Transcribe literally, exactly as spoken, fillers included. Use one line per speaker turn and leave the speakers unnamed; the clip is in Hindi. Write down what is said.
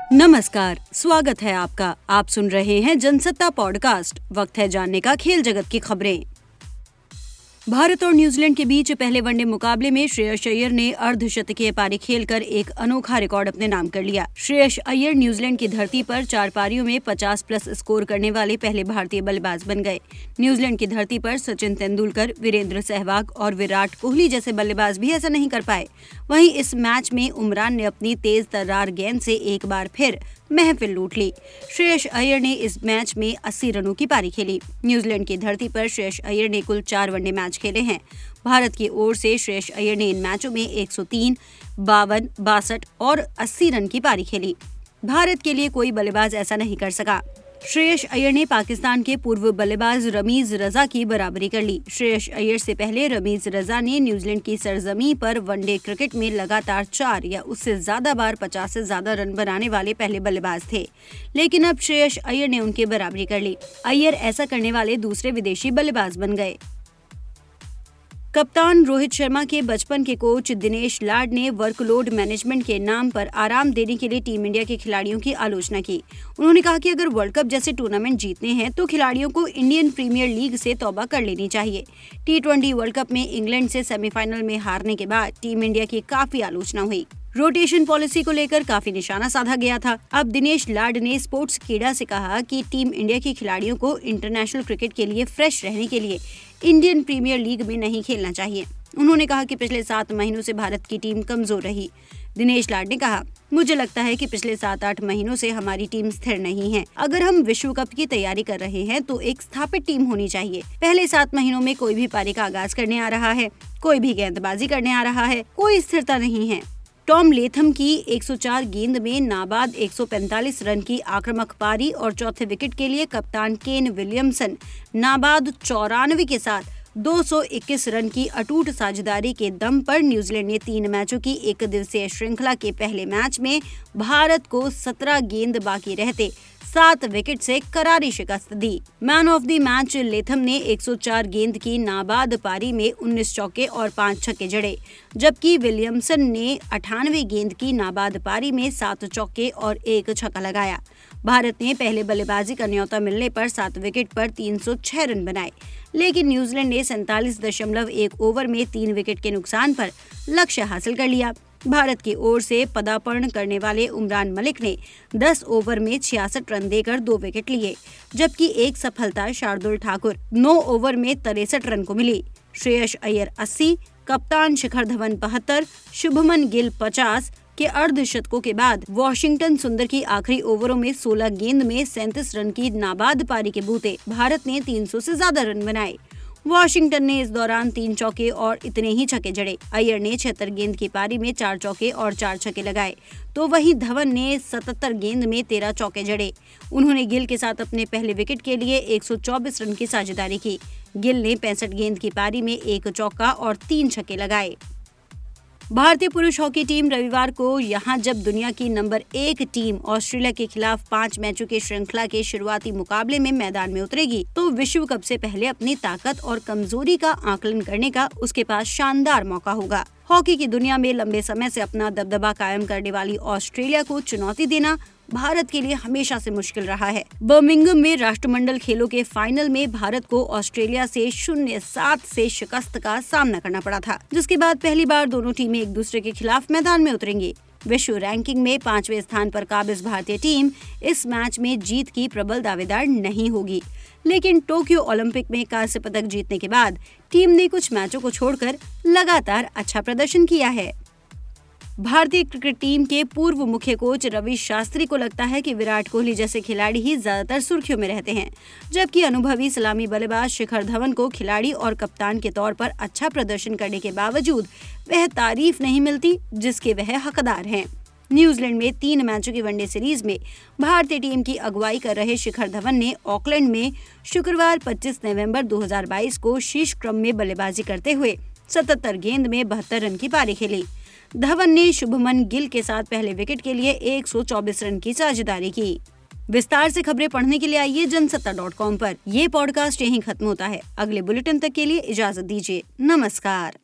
नमस्कार, स्वागत है आपका। आप सुन रहे हैं जनसत्ता पॉडकास्ट। वक्त है जानने का खेल जगत की खबरें। भारत और न्यूजीलैंड के बीच पहले वनडे मुकाबले में श्रेयस अय्यर ने अर्धशतकीय पारी खेलकर एक अनोखा रिकॉर्ड अपने नाम कर लिया। श्रेयस अय्यर न्यूजीलैंड की धरती पर चार पारियों में पचास प्लस स्कोर करने वाले पहले भारतीय बल्लेबाज बन गए। न्यूजीलैंड की धरती पर सचिन तेंदुलकर, वीरेंद्र सहवाग और विराट कोहली जैसे बल्लेबाज भी ऐसा नहीं कर पाए। वहीं इस मैच में उमरान ने अपनी तेज तर्रार गेंद से एक बार फिर महफिल लूट ली। श्रेयस अय्यर ने इस मैच में अस्सी रनों की पारी खेली। न्यूजीलैंड की धरती पर श्रेयस अय्यर ने कुल चार वनडे मैच खेले हैं। भारत की ओर से श्रेयस अय्यर ने इन मैचों में एक सौ तीन, बावन, बासठ और अस्सी रन की पारी खेली। भारत के लिए कोई बल्लेबाज ऐसा नहीं कर सका। श्रेयस अय्यर ने पाकिस्तान के पूर्व बल्लेबाज रमीज रजा की बराबरी कर ली। श्रेयस अय्यर से पहले रमीज रजा ने न्यूजीलैंड की सरजमी पर वनडे क्रिकेट में लगातार चार या उससे ज्यादा बार पचास से ज्यादा रन बनाने वाले पहले बल्लेबाज थे, लेकिन अब श्रेयस अय्यर ने उनकी बराबरी कर ली। अय्यर ऐसा करने वाले दूसरे विदेशी बल्लेबाज बन गए। कप्तान रोहित शर्मा के बचपन के कोच दिनेश लाड ने वर्कलोड मैनेजमेंट के नाम पर आराम देने के लिए टीम इंडिया के खिलाड़ियों की आलोचना की। उन्होंने कहा कि अगर वर्ल्ड कप जैसे टूर्नामेंट जीतने हैं तो खिलाड़ियों को इंडियन प्रीमियर लीग से तौबा कर लेनी चाहिए। टी ट्वेंटी वर्ल्ड कप में इंग्लैंड से सेमीफाइनल में हारने के बाद टीम इंडिया की काफी आलोचना हुई। रोटेशन पॉलिसी को लेकर काफी निशाना साधा गया था। अब दिनेश लाड ने स्पोर्ट्स कीड़ा से कहा कि टीम इंडिया के खिलाड़ियों को इंटरनेशनल क्रिकेट के लिए फ्रेश रहने के लिए इंडियन प्रीमियर लीग में नहीं खेलना चाहिए। उन्होंने कहा कि पिछले सात महीनों से भारत की टीम कमजोर रही। दिनेश लाड ने कहा, मुझे लगता है कि पिछले सात आठ महीनों से हमारी टीम स्थिर नहीं है। अगर हम विश्व कप की तैयारी कर रहे हैं तो एक स्थापित टीम होनी चाहिए। पहले सात महीनों में कोई भी पारी का आगाज करने आ रहा है, कोई भी गेंदबाजी करने आ रहा है, कोई स्थिरता नहीं है। टॉम लेथम की एक सौ चार गेंद में नाबाद एक सौ पैंतालीस रन की आक्रामक पारी और चौथे विकेट के लिए कप्तान केन विलियमसन नाबाद चौरानवे के साथ दो सौ इक्कीस रन की अटूट साझेदारी के दम पर न्यूजीलैंड ने तीन मैचों की एक दिवसीय श्रृंखला के पहले मैच में भारत को सत्रह गेंद बाकी रहते सात विकेट से करारी शिकस्त दी। Man of the match Latham ने एक सौ चार गेंद की नाबाद पारी में उन्नीस चौके और पाँच छक्के जड़े, जबकि विलियमसन ने अठानवे गेंद की नाबाद पारी में सात चौके और एक छक्का लगाया। भारत ने पहले बल्लेबाजी का न्योता मिलने पर सात विकेट पर तीन सौ छह रन बनाए, लेकिन न्यूजीलैंड ने सैंतालीस दशमलव एक ओवर में तीन विकेट के नुकसान पर लक्ष्य हासिल कर लिया। भारत की ओर से पदार्पण करने वाले उमरान मलिक ने दस ओवर में छियासठ रन देकर दो विकेट लिए, जबकि एक सफलता शार्दुल ठाकुर नौ ओवर में तिरसठ रन को मिली। श्रेयस अय्यर अस्सी, कप्तान शिखर धवन बहत्तर, शुभमन गिल पचास के अर्धशतकों के बाद वॉशिंगटन सुंदर की आखिरी ओवरों में सोलह गेंद में सैंतीस रन की नाबाद पारी के बूते भारत ने तीन सौ से ज्यादा रन बनाए। वॉशिंगटन ने इस दौरान तीन चौके और इतने ही छक्के जड़े। अय्यर ने छिहत्तर गेंद की पारी में चार चौके और चार छक्के लगाए, तो वहीं धवन ने सतहत्तर गेंद में तेरह चौके जड़े। उन्होंने गिल के साथ अपने पहले विकेट के लिए एक सौ चौबीस रन की साझेदारी की। गिल ने पैंसठ गेंद की पारी में एक चौका और तीन छक्के लगाए। भारतीय पुरुष हॉकी टीम रविवार को यहां जब दुनिया की नंबर एक टीम ऑस्ट्रेलिया के खिलाफ पांच मैचों की श्रृंखला के शुरुआती मुकाबले में मैदान में उतरेगी, तो विश्व कप से पहले अपनी ताकत और कमजोरी का आकलन करने का उसके पास शानदार मौका होगा। हॉकी की दुनिया में लंबे समय से अपना दबदबा कायम करने वाली ऑस्ट्रेलिया को चुनौती देना भारत के लिए हमेशा से मुश्किल रहा है। बर्मिंघम में राष्ट्रमंडल खेलों के फाइनल में भारत को ऑस्ट्रेलिया से शून्य सात से शिकस्त का सामना करना पड़ा था, जिसके बाद पहली बार दोनों टीमें एक दूसरे के खिलाफ मैदान में उतरेंगी। विश्व रैंकिंग में पांचवें स्थान पर काबिज भारतीय टीम इस मैच में जीत की प्रबल दावेदार नहीं होगी, लेकिन टोक्यो ओलंपिक में कांस्य पदक जीतने के बाद टीम ने कुछ मैचों को छोड़कर लगातार अच्छा प्रदर्शन किया है। भारतीय क्रिकेट टीम के पूर्व मुख्य कोच रवि शास्त्री को लगता है कि विराट कोहली जैसे खिलाड़ी ही ज्यादातर सुर्खियों में रहते हैं, जबकि अनुभवी सलामी बल्लेबाज शिखर धवन को खिलाड़ी और कप्तान के तौर पर अच्छा प्रदर्शन करने के बावजूद वह तारीफ नहीं मिलती जिसके वह हकदार हैं। न्यूजीलैंड में तीन मैचों की वनडे सीरीज में भारतीय टीम की अगुवाई कर रहे शिखर धवन ने ऑकलैंड में शुक्रवार पच्चीस नवंबर दो हज़ार बाईस को शीर्ष क्रम में बल्लेबाजी करते हुए सतहत्तर गेंद में बहत्तर रन की पारी खेली। धवन ने शुभमन गिल के साथ पहले विकेट के लिए एक सौ चौबीस रन की साझेदारी की। विस्तार से खबरें पढ़ने के लिए आइए जनसत्ता डॉट कॉम पर। ये पॉडकास्ट यहीं खत्म होता है। अगले बुलेटिन तक के लिए इजाजत दीजिए। नमस्कार।